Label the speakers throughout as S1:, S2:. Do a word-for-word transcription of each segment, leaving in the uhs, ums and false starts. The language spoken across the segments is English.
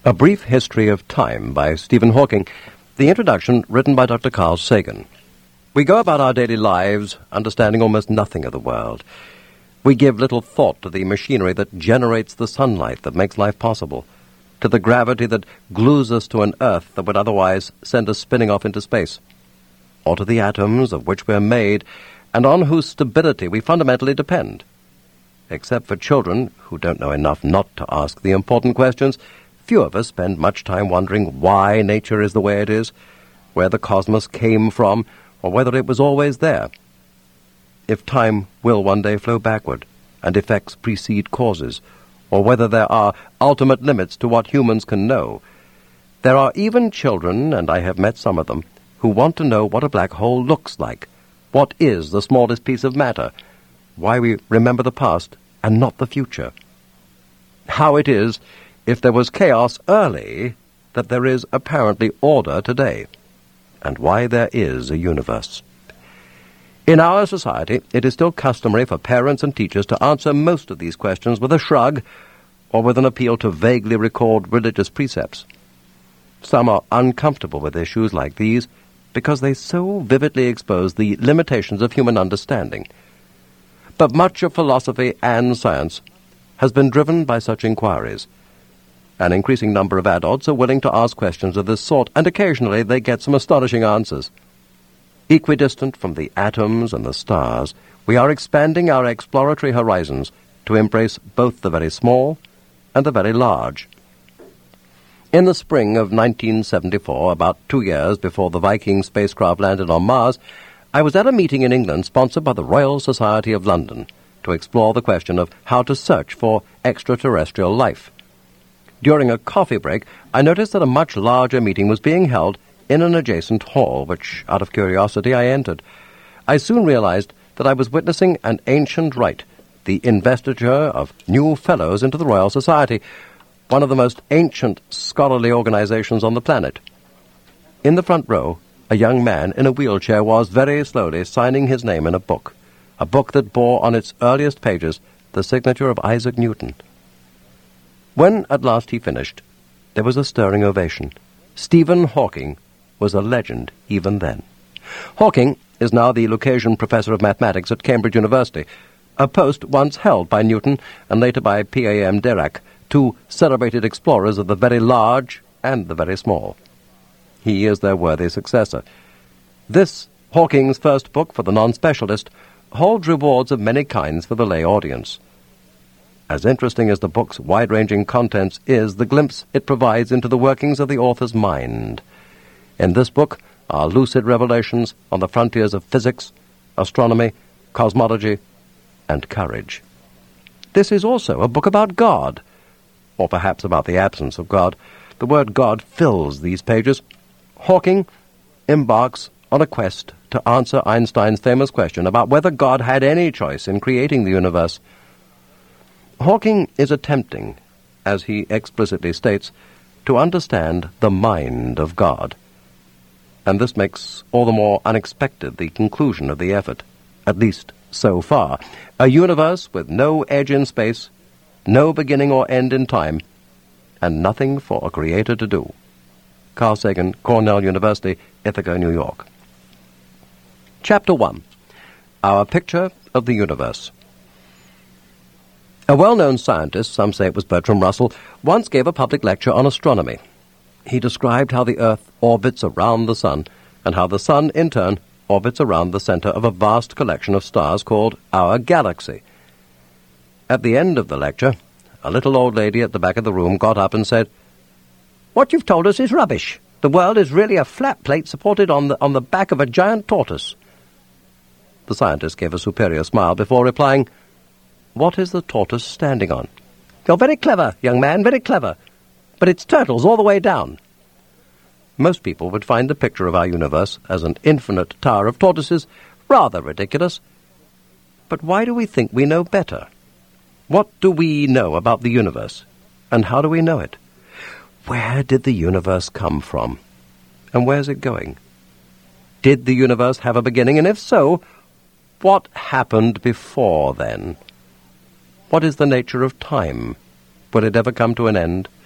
S1: A Brief History of Time by Stephen Hawking. The introduction written by Doctor Carl Sagan. We go about our daily lives understanding almost nothing of the world. We give little thought to the machinery that generates the sunlight that makes life possible, to the gravity that glues us to an earth that would otherwise send us spinning off into space, or to the atoms of which we're made and on whose stability we fundamentally depend. Except for children who don't know enough not to ask the important questions, few of us spend much time wondering why nature is the way it is, where the cosmos came from, or whether it was always there. If time will one day flow backward, and effects precede causes, or whether there are ultimate limits to what humans can know. There are even children, and I have met some of them, who want to know what a black hole looks like, what is the smallest piece of matter, why we remember the past and not the future, how it is, if there was chaos early, that there is apparently order today, and why there is a universe. In our society, it is still customary for parents and teachers to answer most of these questions with a shrug or with an appeal to vaguely recalled religious precepts. Some are uncomfortable with issues like these because they so vividly expose the limitations of human understanding. But much of philosophy and science has been driven by such inquiries. An increasing number of adults are willing to ask questions of this sort, and occasionally they get some astonishing answers. Equidistant from the atoms and the stars, we are expanding our exploratory horizons to embrace both the very small and the very large. In the spring of nineteen seventy-four, about two years before the Viking spacecraft landed on Mars, I was at a meeting in England sponsored by the Royal Society of London to explore the question of how to search for extraterrestrial life. During a coffee break, I noticed that a much larger meeting was being held in an adjacent hall, which, out of curiosity, I entered. I soon realized that I was witnessing an ancient rite, the investiture of new fellows into the Royal Society, one of the most ancient scholarly organizations on the planet. In the front row, a young man in a wheelchair was very slowly signing his name in a book, a book that bore on its earliest pages the signature of Isaac Newton. When at last he finished, there was a stirring ovation. Stephen Hawking was a legend even then. Hawking is now the Lucasian Professor of Mathematics at Cambridge University, a post once held by Newton and later by P A M Dirac, two celebrated explorers of the very large and the very small. He is their worthy successor. This, Hawking's first book for the non-specialist, holds rewards of many kinds for the lay audience. As interesting as the book's wide-ranging contents is the glimpse it provides into the workings of the author's mind. In this book are lucid revelations on the frontiers of physics, astronomy, cosmology, and courage. This is also a book about God, or perhaps about the absence of God. The word God fills these pages. Hawking embarks on a quest to answer Einstein's famous question about whether God had any choice in creating the universe. Hawking is attempting, as he explicitly states, to understand the mind of God. And this makes all the more unexpected the conclusion of the effort, at least so far. A universe with no edge in space, no beginning or end in time, and nothing for a creator to do. Carl Sagan, Cornell University, Ithaca, New York. Chapter one. Our Picture of the Universe. A well-known scientist, some say it was Bertrand Russell, once gave a public lecture on astronomy. He described how the Earth orbits around the Sun, and how the Sun, in turn, orbits around the center of a vast collection of stars called our galaxy. At the end of the lecture, a little old lady at the back of the room got up and said, "What you've told us is rubbish. The world is really a flat plate supported on the, on the back of a giant tortoise." The scientist gave a superior smile before replying, "What is the tortoise standing on?" "You're very clever, young man, very clever. But it's turtles all the way down." Most people would find the picture of our universe as an infinite tower of tortoises rather ridiculous. But why do we think we know better? What do we know about the universe? And how do we know it? Where did the universe come from? And where's it going? Did the universe have a beginning? And if so, what happened before then? What is the nature of time? Will it ever come to an end?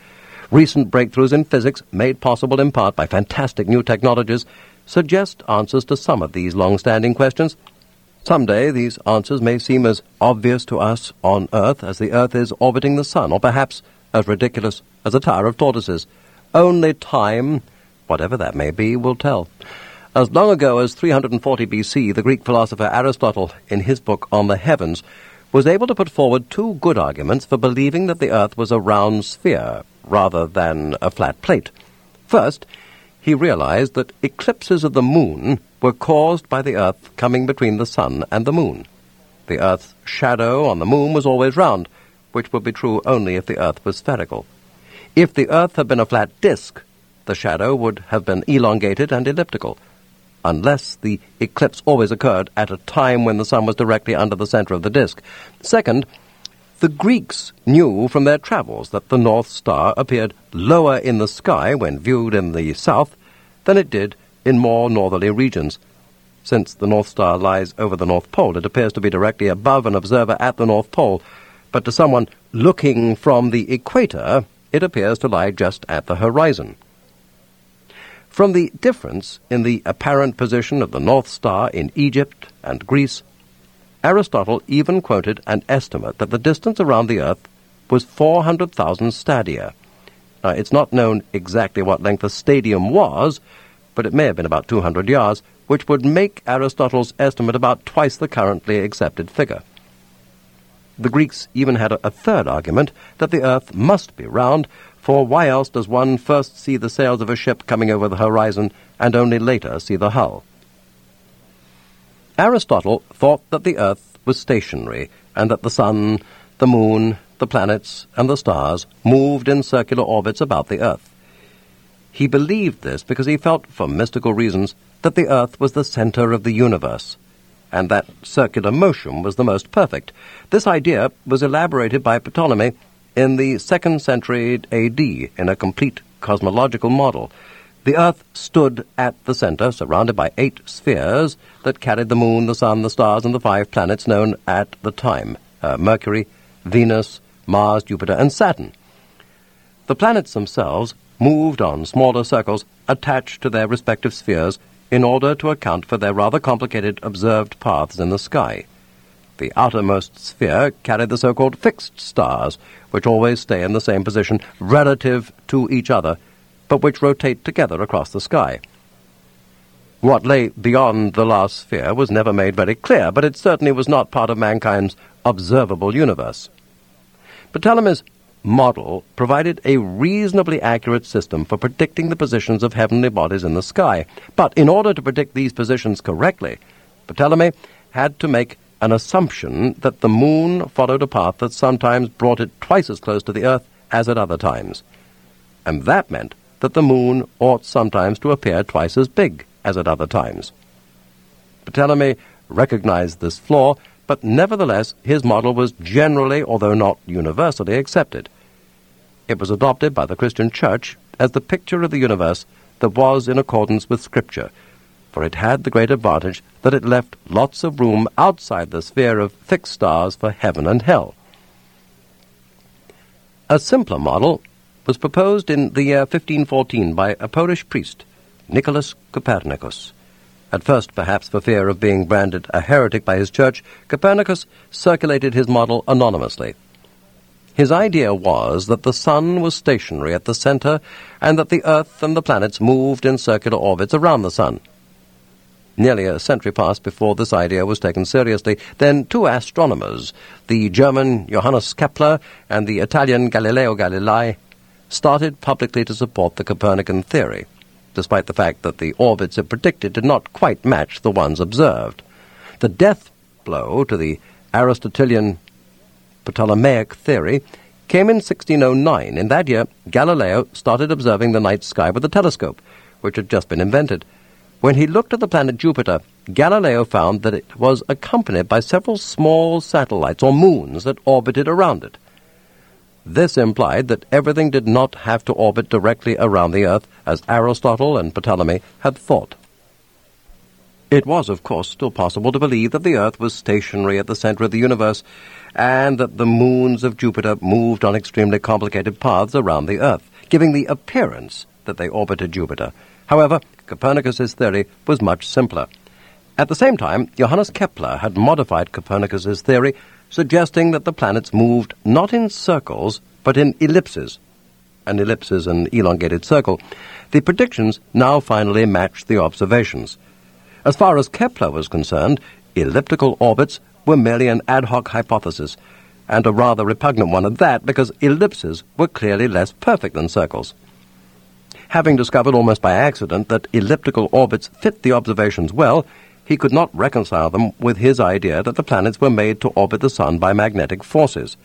S1: Recent breakthroughs in physics, made possible in part by fantastic new technologies, suggest answers to some of these long-standing questions. Someday these answers may seem as obvious to us on Earth as the Earth is orbiting the Sun, or perhaps as ridiculous as a tower of tortoises. Only time, whatever that may be, will tell. As long ago as three hundred forty B C, the Greek philosopher Aristotle, in his book On the Heavens, was able to put forward two good arguments for believing that the Earth was a round sphere rather than a flat plate. First, he realized that eclipses of the moon were caused by the Earth coming between the Sun and the moon. The Earth's shadow on the moon was always round, which would be true only if the Earth was spherical. If the Earth had been a flat disk, the shadow would have been elongated and elliptical, unless the eclipse always occurred at a time when the Sun was directly under the center of the disk. Second, the Greeks knew from their travels that the North Star appeared lower in the sky when viewed in the south than it did in more northerly regions. Since the North Star lies over the North Pole, it appears to be directly above an observer at the North Pole, but to someone looking from the equator, it appears to lie just at the horizon. From the difference in the apparent position of the North Star in Egypt and Greece, Aristotle even quoted an estimate that the distance around the Earth was four hundred thousand stadia. Now, it's not known exactly what length a stadium was, but it may have been about two hundred yards, which would make Aristotle's estimate about twice the currently accepted figure. The Greeks even had a, a third argument, that the Earth must be round, for why else does one first see the sails of a ship coming over the horizon and only later see the hull? Aristotle thought that the Earth was stationary and that the Sun, the Moon, the planets, and the stars moved in circular orbits about the Earth. He believed this because he felt, for mystical reasons, that the Earth was the center of the universe, and that circular motion was the most perfect. This idea was elaborated by Ptolemy in the second century A D in a complete cosmological model. The Earth stood at the center, surrounded by eight spheres that carried the Moon, the Sun, the stars, and the five planets known at the time, uh, Mercury, Venus, Mars, Jupiter, and Saturn. The planets themselves moved on smaller circles attached to their respective spheres in order to account for their rather complicated observed paths in the sky. The outermost sphere carried the so-called fixed stars, which always stay in the same position relative to each other, but which rotate together across the sky. What lay beyond the last sphere was never made very clear, but it certainly was not part of mankind's observable universe. Ptolemy's model provided a reasonably accurate system for predicting the positions of heavenly bodies in the sky. But in order to predict these positions correctly, Ptolemy had to make an assumption that the moon followed a path that sometimes brought it twice as close to the Earth as at other times. And that meant that the moon ought sometimes to appear twice as big as at other times. Ptolemy recognized this flaw, but nevertheless his model was generally, although not universally, accepted. It was adopted by the Christian Church as the picture of the universe that was in accordance with Scripture, for it had the great advantage that it left lots of room outside the sphere of fixed stars for heaven and hell. A simpler model was proposed in the year fifteen fourteen by a Polish priest, Nicholas Copernicus. At first, perhaps for fear of being branded a heretic by his church, Copernicus circulated his model anonymously. His idea was that the Sun was stationary at the center and that the Earth and the planets moved in circular orbits around the Sun. Nearly a century passed before this idea was taken seriously. Then two astronomers, the German Johannes Kepler and the Italian Galileo Galilei, started publicly to support the Copernican theory, despite the fact that the orbits it predicted did not quite match the ones observed. The death blow to the Aristotelian Ptolemaic theory came in sixteen oh nine. In that year, Galileo started observing the night sky with a telescope, which had just been invented. When he looked at the planet Jupiter, Galileo found that it was accompanied by several small satellites or moons that orbited around it. This implied that everything did not have to orbit directly around the Earth, as Aristotle and Ptolemy had thought. It was, of course, still possible to believe that the Earth was stationary at the center of the universe, and that the moons of Jupiter moved on extremely complicated paths around the Earth. giving the appearance that they orbited Jupiter. However, Copernicus's theory was much simpler. At the same time, Johannes Kepler had modified Copernicus's theory, suggesting that the planets moved not in circles, but in ellipses. An ellipse is an elongated circle. The predictions now finally matched the observations. As far as Kepler was concerned, elliptical orbits were merely an ad hoc hypothesis, and a rather repugnant one at that, because ellipses were clearly less perfect than circles. Having discovered almost by accident that elliptical orbits fit the observations well, he could not reconcile them with his idea that the planets were made to orbit the Sun by magnetic forces.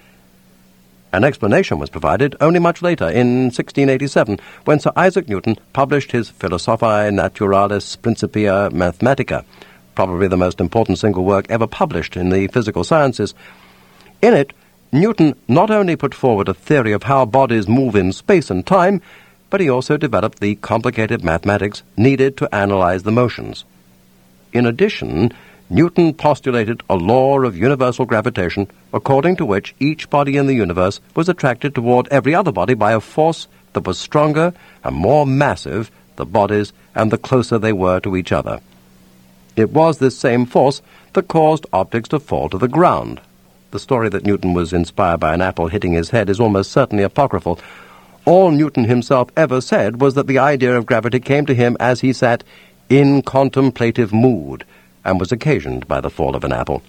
S1: An explanation was provided only much later, in sixteen eighty-seven, when Sir Isaac Newton published his Philosophiae Naturalis Principia Mathematica, probably the most important single work ever published in the physical sciences. In it, Newton not only put forward a theory of how bodies move in space and time, but he also developed the complicated mathematics needed to analyze the motions. In addition, Newton postulated a law of universal gravitation, according to which each body in the universe was attracted toward every other body by a force that was stronger and more massive the bodies and the closer they were to each other. It was this same force that caused objects to fall to the ground. The story that Newton was inspired by an apple hitting his head is almost certainly apocryphal. All Newton himself ever said was that the idea of gravity came to him as he sat in contemplative mood, and was occasioned by the fall of an apple.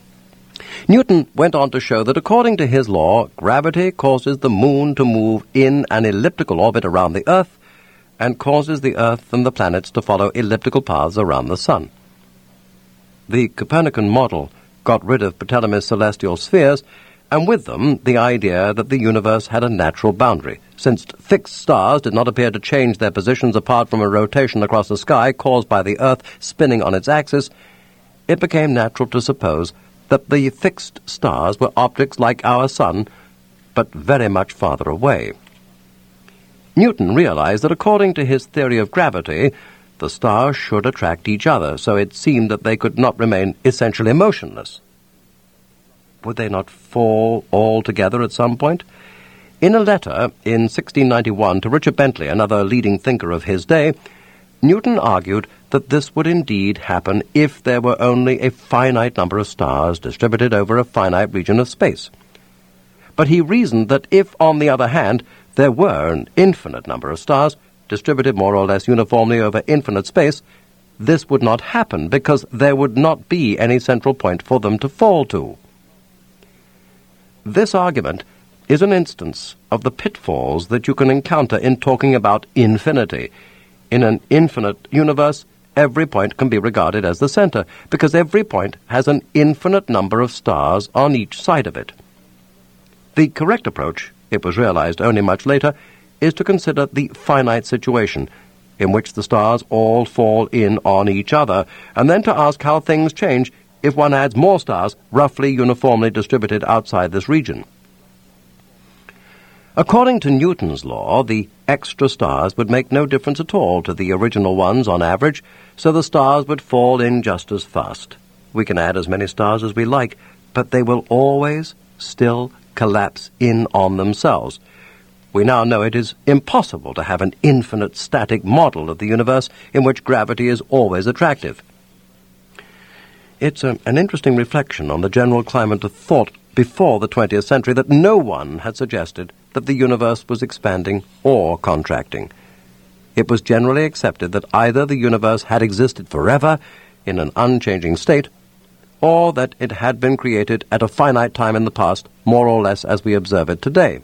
S1: Newton went on to show that according to his law, gravity causes the moon to move in an elliptical orbit around the Earth, and causes the Earth and the planets to follow elliptical paths around the Sun. The Copernican model got rid of Ptolemy's celestial spheres, and with them the idea that the universe had a natural boundary. Since fixed stars did not appear to change their positions apart from a rotation across the sky caused by the Earth spinning on its axis, it became natural to suppose that the fixed stars were objects like our Sun, but very much farther away. Newton realized that according to his theory of gravity, the stars should attract each other, so it seemed that they could not remain essentially motionless. Would they not fall all together at some point? In a letter in sixteen ninety-one to Richard Bentley, another leading thinker of his day, Newton argued that this would indeed happen if there were only a finite number of stars distributed over a finite region of space. But he reasoned that if, on the other hand, there were an infinite number of stars distributed more or less uniformly over infinite space, this would not happen because there would not be any central point for them to fall to. This argument is an instance of the pitfalls that you can encounter in talking about infinity. In an infinite universe, every point can be regarded as the center, because every point has an infinite number of stars on each side of it. The correct approach, it was realized only much later, is to consider the finite situation, in which the stars all fall in on each other, and then to ask how things change if one adds more stars roughly uniformly distributed outside this region. According to Newton's law, the extra stars would make no difference at all to the original ones on average, so the stars would fall in just as fast. We can add as many stars as we like, but they will always still collapse in on themselves. We now know it is impossible to have an infinite static model of the universe in which gravity is always attractive. It's a, an interesting reflection on the general climate of thought before the twentieth century that no one had suggested that the universe was expanding or contracting. It was generally accepted that either the universe had existed forever in an unchanging state, or that it had been created at a finite time in the past, more or less as we observe it today.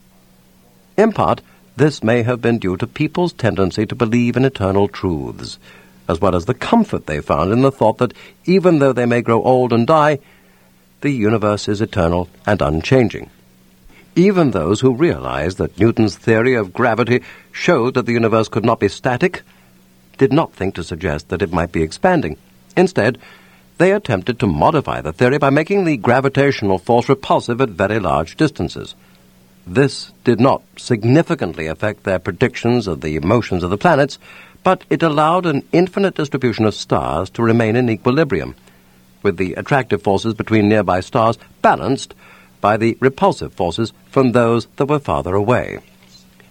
S1: In part, this may have been due to people's tendency to believe in eternal truths, as well as the comfort they found in the thought that even though they may grow old and die, the universe is eternal and unchanging. Even those who realized that Newton's theory of gravity showed that the universe could not be static did not think to suggest that it might be expanding. Instead, they attempted to modify the theory by making the gravitational force repulsive at very large distances. This did not significantly affect their predictions of the motions of the planets, but it allowed an infinite distribution of stars to remain in equilibrium, with the attractive forces between nearby stars balanced by the repulsive forces from those that were farther away.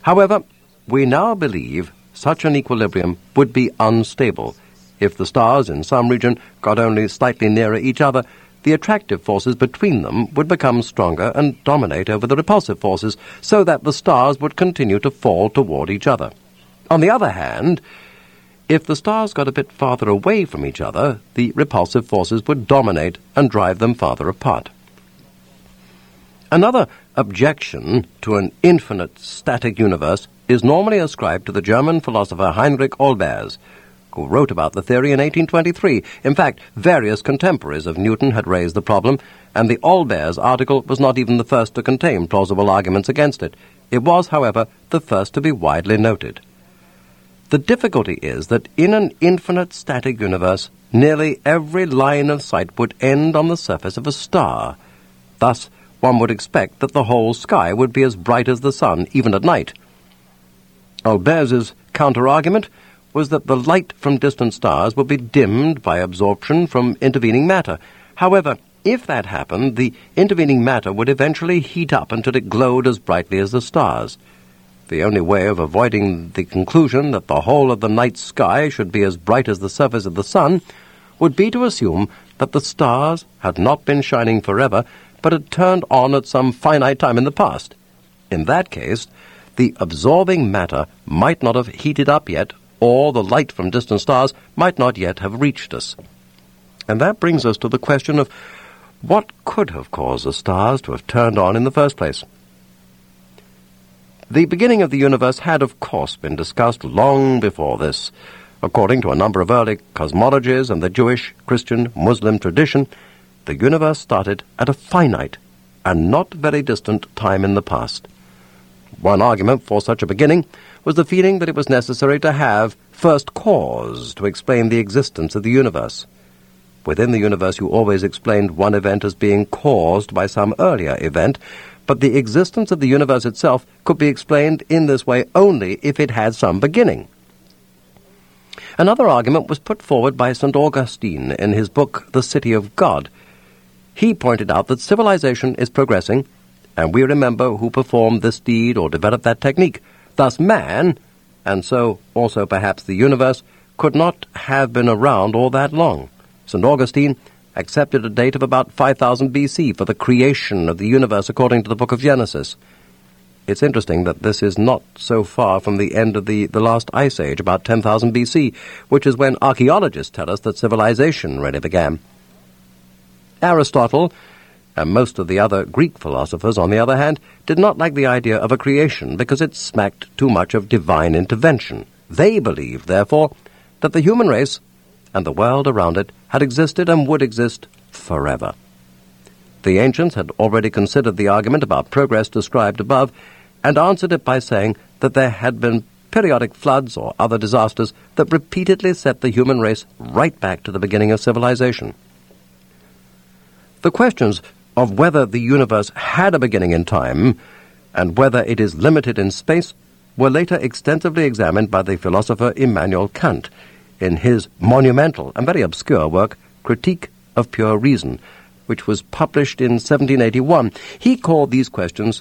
S1: However, we now believe such an equilibrium would be unstable. If the stars in some region got only slightly nearer each other, the attractive forces between them would become stronger and dominate over the repulsive forces, so that the stars would continue to fall toward each other. On the other hand, if the stars got a bit farther away from each other, the repulsive forces would dominate and drive them farther apart. Another objection to an infinite static universe is normally ascribed to the German philosopher Heinrich Olbers, who wrote about the theory in eighteen twenty-three. In fact, various contemporaries of Newton had raised the problem, and the Olbers article was not even the first to contain plausible arguments against it. It was, however, the first to be widely noted. The difficulty is that in an infinite static universe, nearly every line of sight would end on the surface of a star. Thus, one would expect that the whole sky would be as bright as the sun, even at night. Olbers's counter-argument was that the light from distant stars would be dimmed by absorption from intervening matter. However, if that happened, the intervening matter would eventually heat up until it glowed as brightly as the stars. The only way of avoiding the conclusion that the whole of the night sky should be as bright as the surface of the sun would be to assume that the stars had not been shining forever, but had turned on at some finite time in the past. In that case, the absorbing matter might not have heated up yet, or the light from distant stars might not yet have reached us. And that brings us to the question of what could have caused the stars to have turned on in the first place. The beginning of the universe had, of course, been discussed long before this. According to a number of early cosmologies and the Jewish, Christian, Muslim tradition, the universe started at a finite and not very distant time in the past. One argument for such a beginning was the feeling that it was necessary to have first cause to explain the existence of the universe. Within the universe you always explained one event as being caused by some earlier event, but the existence of the universe itself could be explained in this way only if it had some beginning. Another argument was put forward by Saint Augustine in his book The City of God. He pointed out that civilization is progressing, and we remember who performed this deed or developed that technique. Thus man, and so also perhaps the universe, could not have been around all that long. Saint Augustine accepted a date of about five thousand B C for the creation of the universe according to the book of Genesis. It's interesting that this is not so far from the end of the, the last ice age, about ten thousand B C, which is when archaeologists tell us that civilization really began. Aristotle, and most of the other Greek philosophers, on the other hand, did not like the idea of a creation because it smacked too much of divine intervention. They believed, therefore, that the human race and the world around it had existed and would exist forever. The ancients had already considered the argument about progress described above and answered it by saying that there had been periodic floods or other disasters that repeatedly set the human race right back to the beginning of civilization. The questions of whether the universe had a beginning in time and whether it is limited in space were later extensively examined by the philosopher Immanuel Kant in his monumental and very obscure work, Critique of Pure Reason, which was published in seventeen eighty-one. He called these questions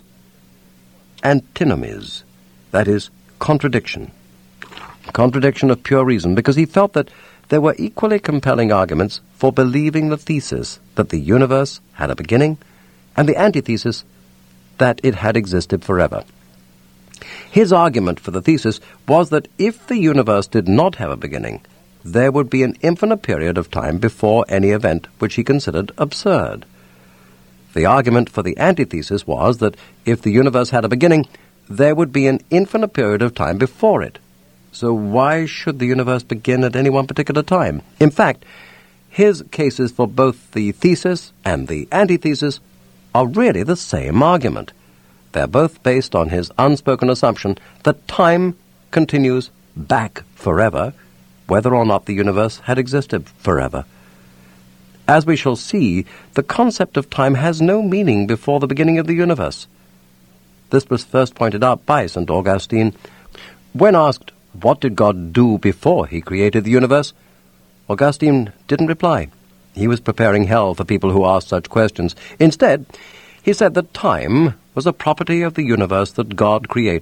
S1: antinomies, that is, contradiction. Contradiction of pure reason, because he felt that there were equally compelling arguments for believing the thesis that the universe had a beginning and the antithesis that it had existed forever. His argument for the thesis was that if the universe did not have a beginning, there would be an infinite period of time before any event which he considered absurd. The argument for the antithesis was that if the universe had a beginning, there would be an infinite period of time before it. So why should the universe begin at any one particular time? In fact, his cases for both the thesis and the antithesis are really the same argument. They're both based on his unspoken assumption that time continues back forever, whether or not the universe had existed forever. As we shall see, the concept of time has no meaning before the beginning of the universe. This was first pointed out by Saint Augustine. When asked, what did God do before he created the universe? Augustine didn't reply. He was preparing hell for people who asked such questions. Instead, he said that time was a property of the universe that God created,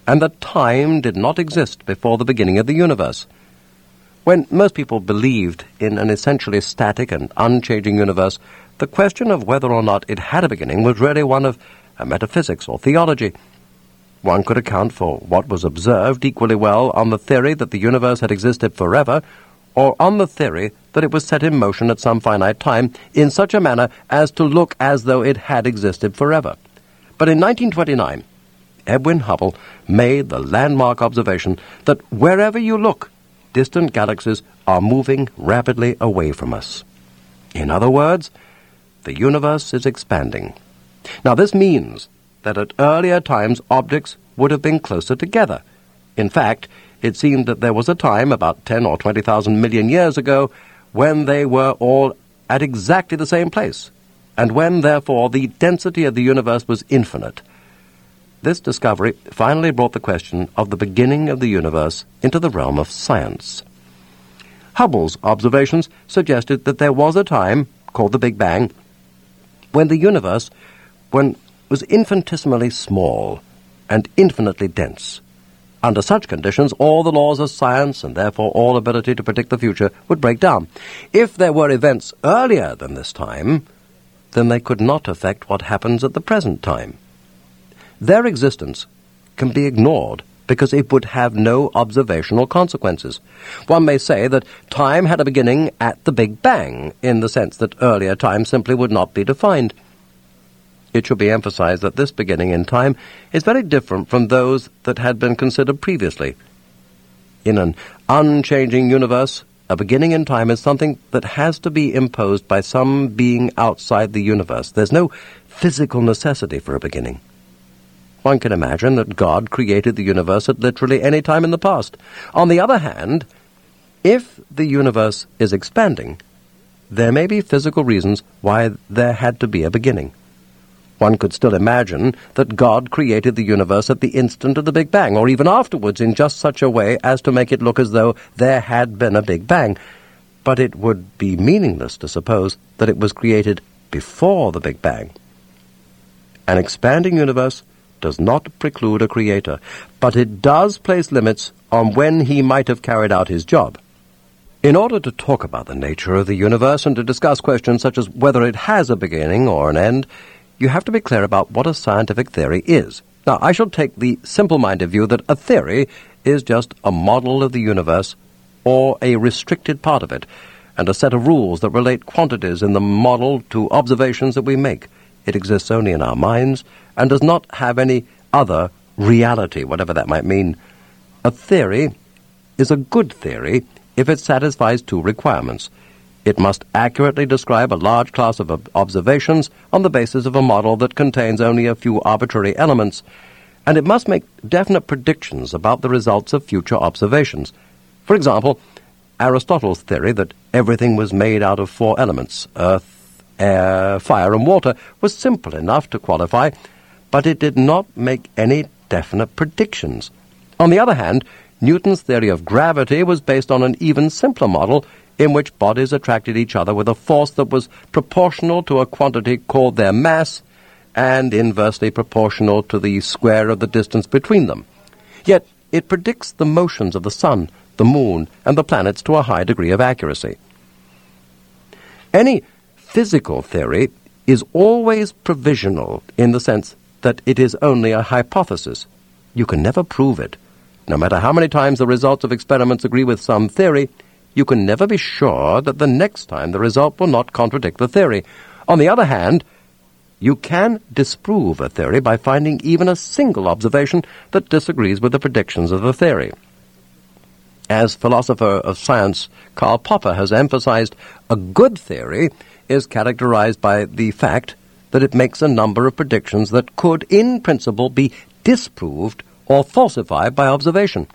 S1: and that time did not exist before the beginning of the universe. When most people believed in an essentially static and unchanging universe, the question of whether or not it had a beginning was really one of uh, metaphysics or theology. One could account for what was observed equally well on the theory that the universe had existed forever, or on the theory that it was set in motion at some finite time in such a manner as to look as though it had existed forever. But in nineteen twenty-nine, Edwin Hubble made the landmark observation that wherever you look, distant galaxies are moving rapidly away from us. In other words, the universe is expanding. Now, this means that at earlier times objects would have been closer together. In fact, it seemed that there was a time, about ten or twenty thousand million years ago, when they were all at exactly the same place, and when, therefore, the density of the universe was infinite. This discovery finally brought the question of the beginning of the universe into the realm of science. Hubble's observations suggested that there was a time, called the Big Bang, when the universe when, was infinitesimally small and infinitely dense. Under such conditions, all the laws of science, and therefore all ability to predict the future, would break down. If there were events earlier than this time, then they could not affect what happens at the present time. Their existence can be ignored because it would have no observational consequences. One may say that time had a beginning at the Big Bang, in the sense that earlier time simply would not be defined. It should be emphasized that this beginning in time is very different from those that had been considered previously. In an unchanging universe, a beginning in time is something that has to be imposed by some being outside the universe. There's no physical necessity for a beginning. One can imagine that God created the universe at literally any time in the past. On the other hand, if the universe is expanding, there may be physical reasons why there had to be a beginning. One could still imagine that God created the universe at the instant of the Big Bang, or even afterwards in just such a way as to make it look as though there had been a Big Bang. But it would be meaningless to suppose that it was created before the Big Bang. An expanding universe does not preclude a creator, but it does place limits on when he might have carried out his job. In order to talk about the nature of the universe and to discuss questions such as whether it has a beginning or an end, you have to be clear about what a scientific theory is. Now, I shall take the simple-minded view that a theory is just a model of the universe or a restricted part of it, and a set of rules that relate quantities in the model to observations that we make. It exists only in our minds and does not have any other reality, whatever that might mean. A theory is a good theory if it satisfies two requirements. It must accurately describe a large class of ob- observations on the basis of a model that contains only a few arbitrary elements, and it must make definite predictions about the results of future observations. For example, Aristotle's theory that everything was made out of four elements, earth, air, fire, and water, was simple enough to qualify, but it did not make any definite predictions. On the other hand, Newton's theory of gravity was based on an even simpler model in which bodies attracted each other with a force that was proportional to a quantity called their mass and inversely proportional to the square of the distance between them. Yet it predicts the motions of the sun, the moon, and the planets to a high degree of accuracy. Any physical theory is always provisional in the sense that it is only a hypothesis. You can never prove it. No matter how many times the results of experiments agree with some theory, you can never be sure that the next time the result will not contradict the theory. On the other hand, you can disprove a theory by finding even a single observation that disagrees with the predictions of the theory. As philosopher of science Karl Popper has emphasized, a good theory is characterized by the fact that it makes a number of predictions that could, in principle, be disproved or falsified by observation.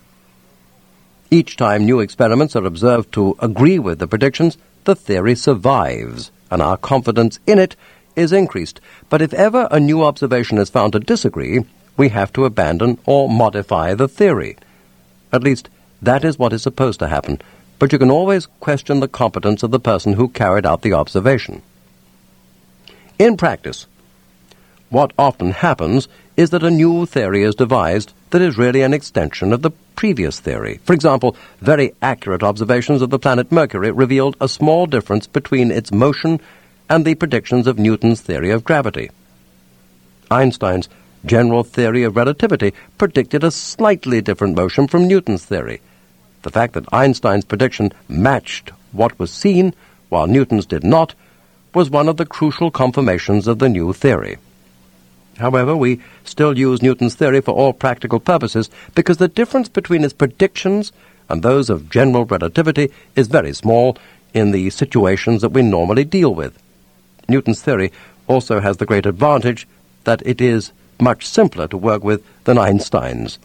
S1: Each time new experiments are observed to agree with the predictions, the theory survives, and our confidence in it is increased. But if ever a new observation is found to disagree, we have to abandon or modify the theory. At least, that is what is supposed to happen, but you can always question the competence of the person who carried out the observation. In practice, what often happens is that a new theory is devised that is really an extension of the previous theory. For example, very accurate observations of the planet Mercury revealed a small difference between its motion and the predictions of Newton's theory of gravity. Einstein's general theory of relativity predicted a slightly different motion from Newton's theory. The fact that Einstein's prediction matched what was seen, while Newton's did not, was one of the crucial confirmations of the new theory. However, we still use Newton's theory for all practical purposes because the difference between its predictions and those of general relativity is very small in the situations that we normally deal with. Newton's theory also has the great advantage that it is much simpler to work with than Einstein's.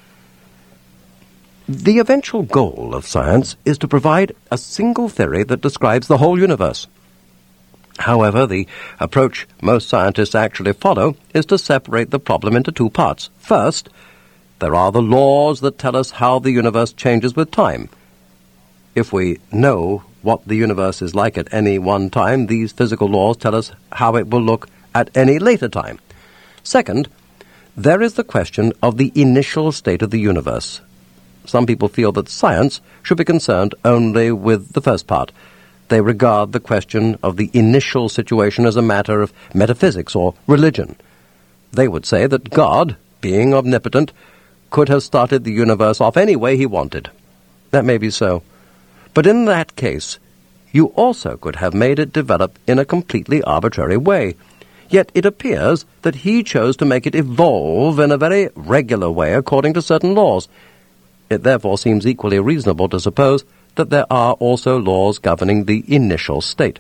S1: The eventual goal of science is to provide a single theory that describes the whole universe. However, the approach most scientists actually follow is to separate the problem into two parts. First, there are the laws that tell us how the universe changes with time. If we know what the universe is like at any one time, these physical laws tell us how it will look at any later time. Second, there is the question of the initial state of the universe. Some people feel that science should be concerned only with the first part. They regard the question of the initial situation as a matter of metaphysics or religion. They would say that God, being omnipotent, could have started the universe off any way he wanted. That may be so. But in that case, you also could have made it develop in a completely arbitrary way. Yet it appears that he chose to make it evolve in a very regular way according to certain laws. It therefore seems equally reasonable to suppose that there are also laws governing the initial state.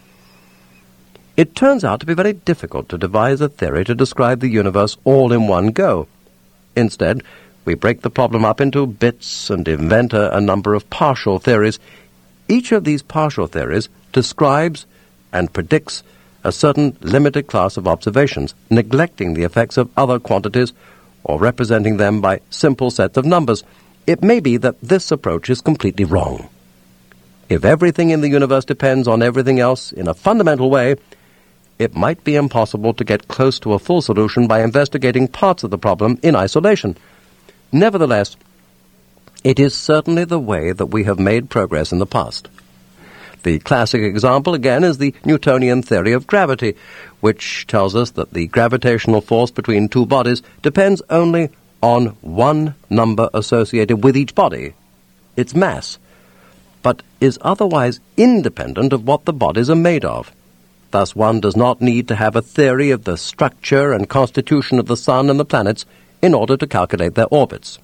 S1: It turns out to be very difficult to devise a theory to describe the universe all in one go. Instead, we break the problem up into bits and invent a, a number of partial theories. Each of these partial theories describes and predicts a certain limited class of observations, neglecting the effects of other quantities or representing them by simple sets of numbers. It may be that this approach is completely wrong. If everything in the universe depends on everything else in a fundamental way, it might be impossible to get close to a full solution by investigating parts of the problem in isolation. Nevertheless, it is certainly the way that we have made progress in the past. The classic example, again, is the Newtonian theory of gravity, which tells us that the gravitational force between two bodies depends only on one number associated with each body, its mass, but is otherwise independent of what the bodies are made of. Thus one does not need to have a theory of the structure and constitution of the sun and the planets in order to calculate their orbits.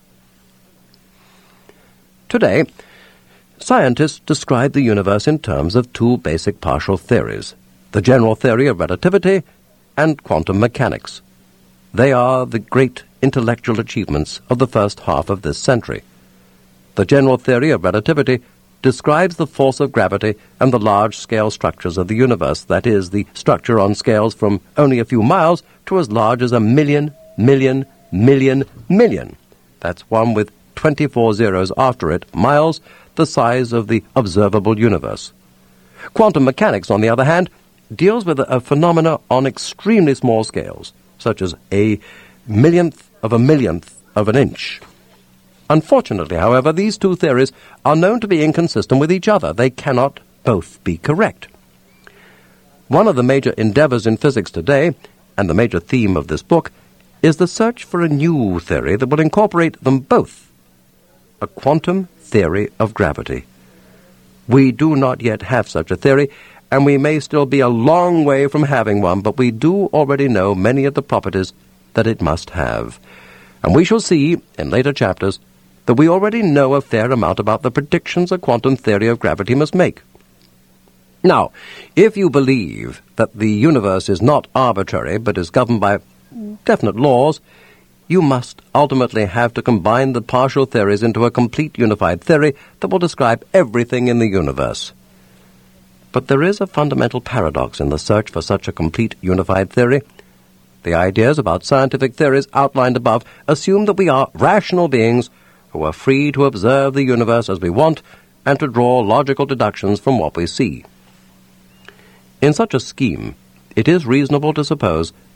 S1: Today, scientists describe the universe in terms of two basic partial theories, the general theory of relativity and quantum mechanics. They are the great intellectual achievements of the first half of this century. The general theory of relativity describes the force of gravity and the large-scale structures of the universe, that is, the structure on scales from only a few miles to as large as a million, million, million, million. That's one with twenty-four zeros after it, miles, the size of the observable universe. Quantum mechanics, on the other hand, deals with a phenomena on extremely small scales, such as a millionth of a millionth of an inch. Unfortunately, however, these two theories are known to be inconsistent with each other. They cannot both be correct. One of the major endeavors in physics today, and the major theme of this book, is the search for a new theory that will incorporate them both, a quantum theory of gravity. We do not yet have such a theory, and we may still be a long way from having one, but we do already know many of the properties that it must have. And we shall see, in later chapters, that we already know a fair amount about the predictions a quantum theory of gravity must make. Now, if you believe that the universe is not arbitrary, but is governed by definite laws, you must ultimately have to combine the partial theories into a complete unified theory that will describe everything in the universe. But there is a fundamental paradox in the search for such a complete unified theory. The ideas about scientific theories outlined above assume that we are rational beings who are free to observe the universe as we want and to draw logical deductions from what we see. In such a scheme, it is reasonable to suppose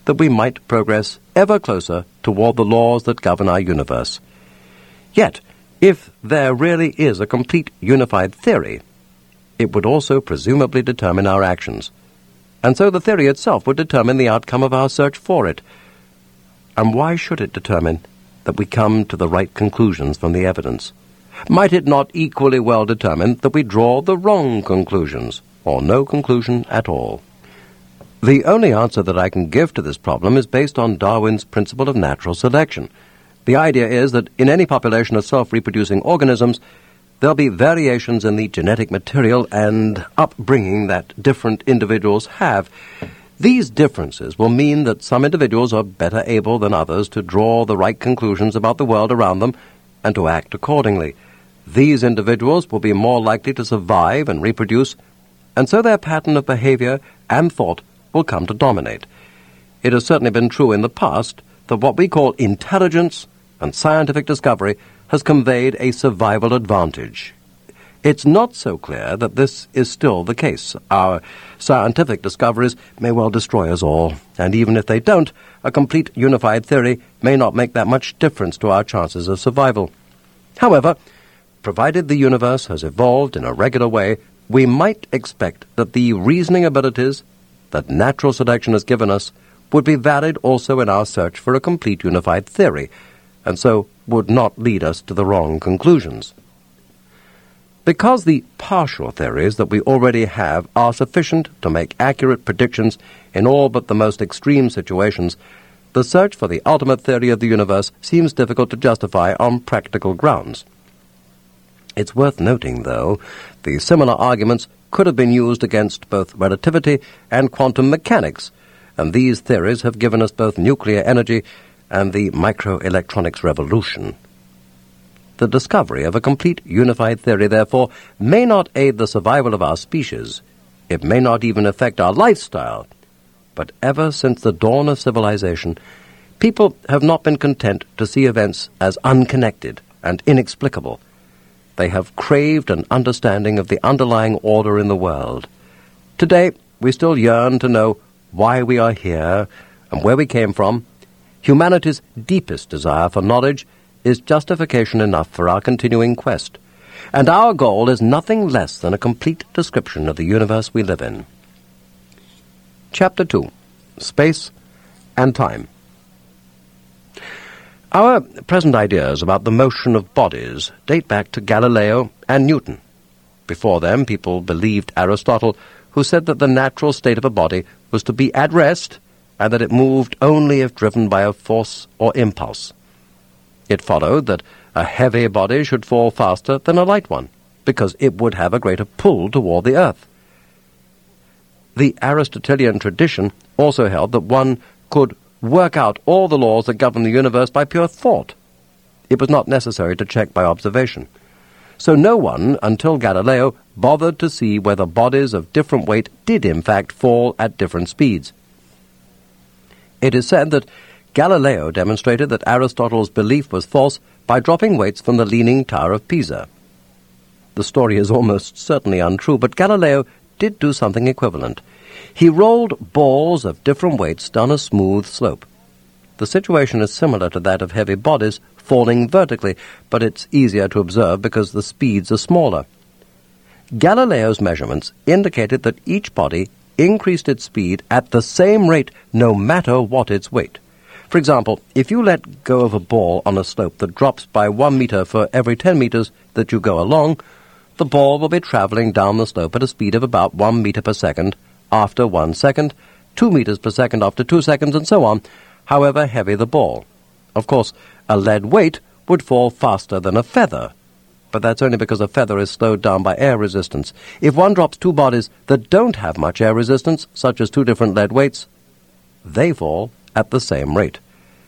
S1: that we might progress ever closer toward the laws that govern our universe. Yet, if there really is a complete unified theory, it would also presumably determine our actions. And so the theory itself would determine the outcome of our search for it. And why should it determine that we come to the right conclusions from the evidence? Might it not equally well determine that we draw the wrong conclusions, or no conclusion at all? The only answer that I can give to this problem is based on Darwin's principle of natural selection. The idea is that in any population of self-reproducing organisms, there'll be variations in the genetic material and upbringing that different individuals have. These differences will mean that some individuals are better able than others to draw the right conclusions about the world around them and to act accordingly. These individuals will be more likely to survive and reproduce, and so their pattern of behavior and thought will come to dominate. It has certainly been true in the past that what we call intelligence and scientific discovery has conveyed a survival advantage. It's not so clear that this is still the case. Our scientific discoveries may well destroy us all, and even if they don't, a complete unified theory may not make that much difference to our chances of survival. However, provided the universe has evolved in a regular way, we might expect that the reasoning abilities that natural selection has given us would be valid also in our search for a complete unified theory, and so would not lead us to the wrong conclusions. Because the partial theories that we already have are sufficient to make accurate predictions in all but the most extreme situations, the search for the ultimate theory of the universe seems difficult to justify on practical grounds. It's worth noting, though, the similar arguments could have been used against both relativity and quantum mechanics, and these theories have given us both nuclear energy and the microelectronics revolution. The discovery of a complete unified theory, therefore, may not aid the survival of our species. It may not even affect our lifestyle. But ever since the dawn of civilization, people have not been content to see events as unconnected and inexplicable. They have craved an understanding of the underlying order in the world. Today, we still yearn to know why we are here and where we came from. Humanity's deepest desire for knowledge is justification enough for our continuing quest, and our goal is nothing less than a complete description of the universe we live in. Chapter two. Space and Time. Our present ideas about the motion of bodies date back to Galileo and Newton. Before them, people believed Aristotle, who said that the natural state of a body was to be at rest and that it moved only if driven by a force or impulse. It followed that a heavy body should fall faster than a light one, because it would have a greater pull toward the earth. The Aristotelian tradition also held that one could work out all the laws that govern the universe by pure thought. It was not necessary to check by observation. So no one, until Galileo, bothered to see whether bodies of different weight did in fact fall at different speeds. It is said that Galileo demonstrated that Aristotle's belief was false by dropping weights from the Leaning Tower of Pisa. The story is almost certainly untrue, but Galileo did do something equivalent. He rolled balls of different weights down a smooth slope. The situation is similar to that of heavy bodies falling vertically, but it's easier to observe because the speeds are smaller. Galileo's measurements indicated that each body increased its speed at the same rate no matter what its weight. For example, if you let go of a ball on a slope that drops by one meter for every ten meters that you go along, the ball will be traveling down the slope at a speed of about one meter per second after one second, two meters per second after two seconds, and so on, however heavy the ball. Of course, a lead weight would fall faster than a feather, but that's only because a feather is slowed down by air resistance. If one drops two bodies that don't have much air resistance, such as two different lead weights, they fall at the same rate.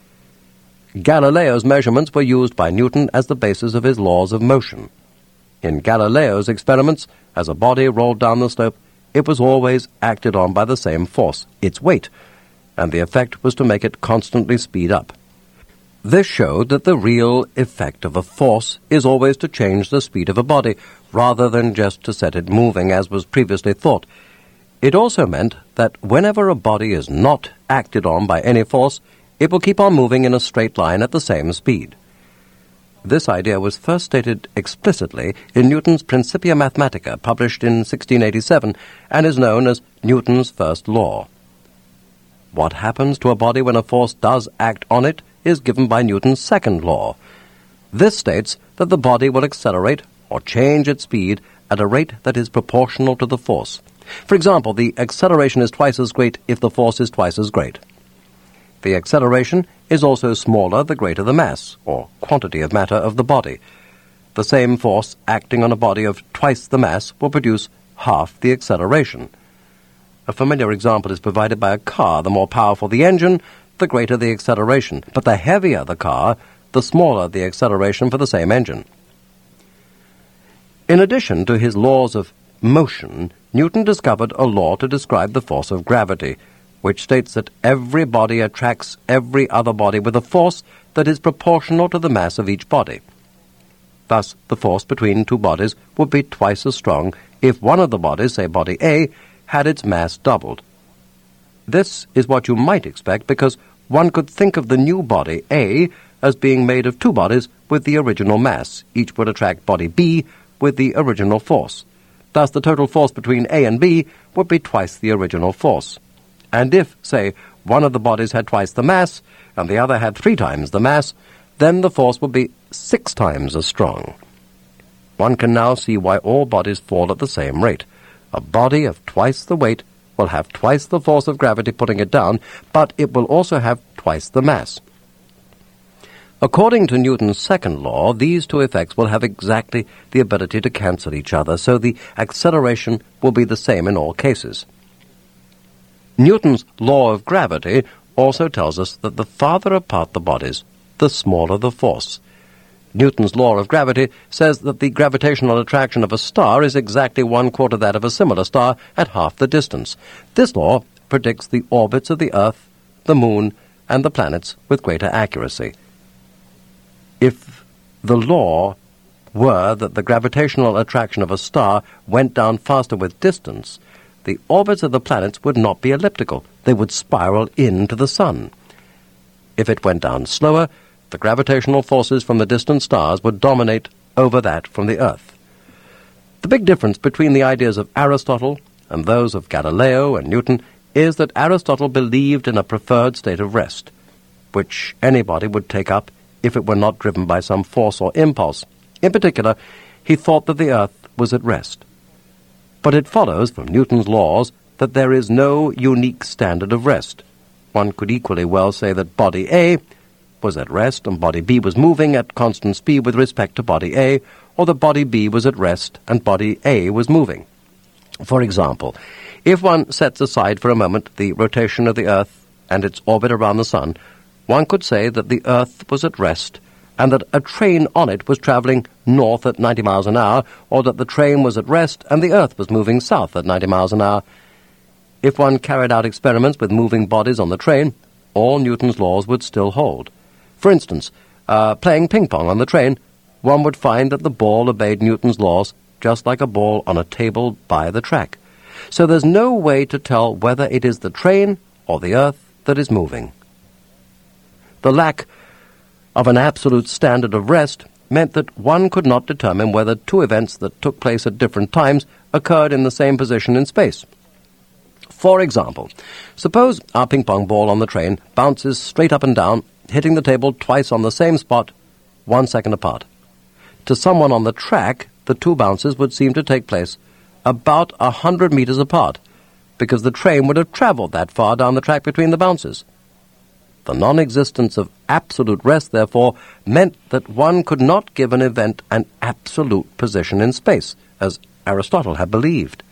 S1: Galileo's measurements were used by Newton as the basis of his laws of motion. In Galileo's experiments, as a body rolled down the slope, it was always acted on by the same force, its weight, and the effect was to make it constantly speed up. This showed that the real effect of a force is always to change the speed of a body, rather than just to set it moving, as was previously thought. It also meant that whenever a body is not acted on by any force, it will keep on moving in a straight line at the same speed. This idea was first stated explicitly in Newton's Principia Mathematica, published in sixteen eighty-seven, and is known as Newton's first law. What happens to a body when a force does act on it is given by Newton's second law. This states that the body will accelerate or change its speed at a rate that is proportional to the force. For example, the acceleration is twice as great if the force is twice as great. The acceleration is also smaller the greater the mass, or quantity of matter, of the body. The same force acting on a body of twice the mass will produce half the acceleration. A familiar example is provided by a car. The more powerful the engine, the greater the acceleration, but the heavier the car, the smaller the acceleration for the same engine. In addition to his laws of motion, Newton discovered a law to describe the force of gravity, which states that every body attracts every other body with a force that is proportional to the mass of each body. Thus, the force between two bodies would be twice as strong if one of the bodies, say body A, had its mass doubled. This is what you might expect because one could think of the new body, A, as being made of two bodies with the original mass. Each would attract body B with the original force. Thus, the total force between A and B would be twice the original force. And if, say, one of the bodies had twice the mass, and the other had three times the mass, then the force would be six times as strong. One can now see why all bodies fall at the same rate. A body of twice the weight will have twice the force of gravity putting it down, but it will also have twice the mass. According to Newton's second law, these two effects will have exactly the ability to cancel each other, so the acceleration will be the same in all cases. Newton's law of gravity also tells us that the farther apart the bodies, the smaller the force. Newton's law of gravity says that the gravitational attraction of a star is exactly one quarter that of a similar star at half the distance. This law predicts the orbits of the Earth, the Moon, and the planets with greater accuracy. If the law were that the gravitational attraction of a star went down faster with distance, the orbits of the planets would not be elliptical. They would spiral into the sun. If it went down slower, the gravitational forces from the distant stars would dominate over that from the Earth. The big difference between the ideas of Aristotle and those of Galileo and Newton is that Aristotle believed in a preferred state of rest, which anybody would take up if it were not driven by some force or impulse. In particular, he thought that the Earth was at rest. But it follows from Newton's laws that there is no unique standard of rest. One could equally well say that body A was at rest and body B was moving at constant speed with respect to body A, or that body B was at rest and body A was moving. For example, if one sets aside for a moment the rotation of the Earth and its orbit around the Sun, one could say that the Earth was at rest and that a train on it was traveling north at ninety miles an hour, or that the train was at rest and the Earth was moving south at ninety miles an hour. If one carried out experiments with moving bodies on the train, all Newton's laws would still hold. For instance, uh, playing ping-pong on the train, one would find that the ball obeyed Newton's laws just like a ball on a table by the track. So there's no way to tell whether it is the train or the Earth that is moving. The lack of an absolute standard of rest meant that one could not determine whether two events that took place at different times occurred in the same position in space. For example, suppose our ping-pong ball on the train bounces straight up and down, hitting the table twice on the same spot, one second apart. To someone on the track, the two bounces would seem to take place about a hundred meters apart, because the train would have traveled that far down the track between the bounces. The non-existence of absolute rest, therefore, meant that one could not give an event an absolute position in space, as Aristotle had believed.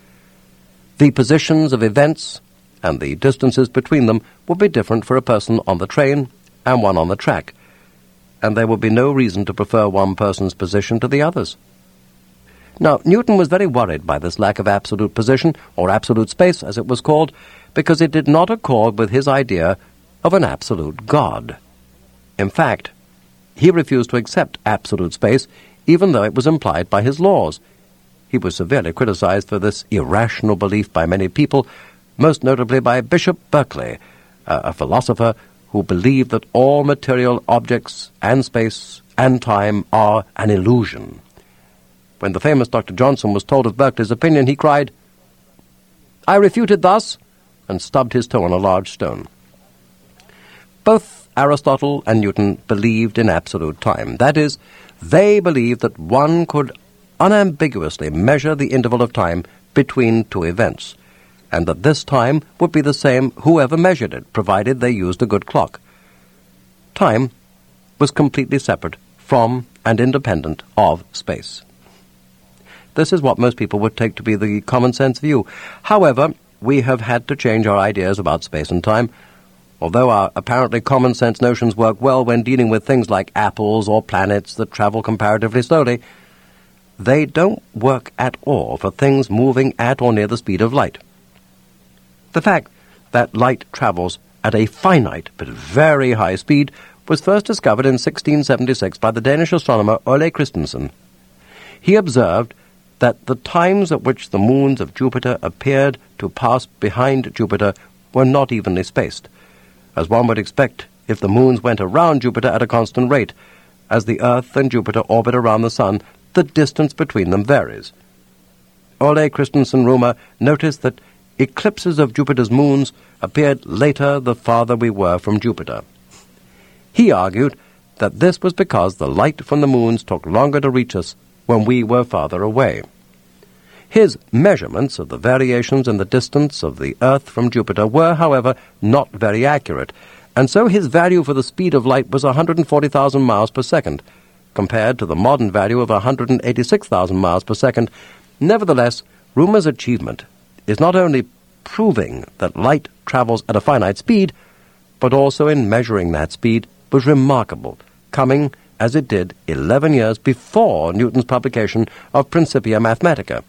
S1: The positions of events and the distances between them would be different for a person on the train and one on the track, and there would be no reason to prefer one person's position to the other's. Now, Newton was very worried by this lack of absolute position, or absolute space, as it was called, because it did not accord with his idea of an absolute God. In fact, he refused to accept absolute space, even though it was implied by his laws. He was severely criticized for this irrational belief by many people, most notably by Bishop Berkeley, a philosopher who believed that all material objects and space and time are an illusion. When the famous Doctor Johnson was told of Berkeley's opinion, he cried, "I refute it thus," and stubbed his toe on a large stone. Both Aristotle and Newton believed in absolute time. That is, they believed that one could unambiguously measure the interval of time between two events, and that this time would be the same whoever measured it, provided they used a good clock. Time was completely separate from and independent of space. This is what most people would take to be the common-sense view. However, we have had to change our ideas about space and time. Although our apparently common-sense notions work well when dealing with things like apples or planets that travel comparatively slowly, they don't work at all for things moving at or near the speed of light. The fact that light travels at a finite but very high speed was first discovered in sixteen seventy-six by the Danish astronomer Ole Christensen. He observed that the times at which the moons of Jupiter appeared to pass behind Jupiter were not evenly spaced, as one would expect if the moons went around Jupiter at a constant rate. As the Earth and Jupiter orbit around the Sun, the distance between them varies. Ole Christensen Rumer noticed that eclipses of Jupiter's moons appeared later the farther we were from Jupiter. He argued that this was because the light from the moons took longer to reach us when we were farther away. His measurements of the variations in the distance of the Earth from Jupiter were, however, not very accurate, and so his value for the speed of light was one hundred forty thousand miles per second, compared to the modern value of one hundred eighty-six thousand miles per second. Nevertheless, Rumer's achievement is not only proving that light travels at a finite speed, but also in measuring that speed was remarkable, coming, as it did, eleven years before Newton's publication of Principia Mathematica.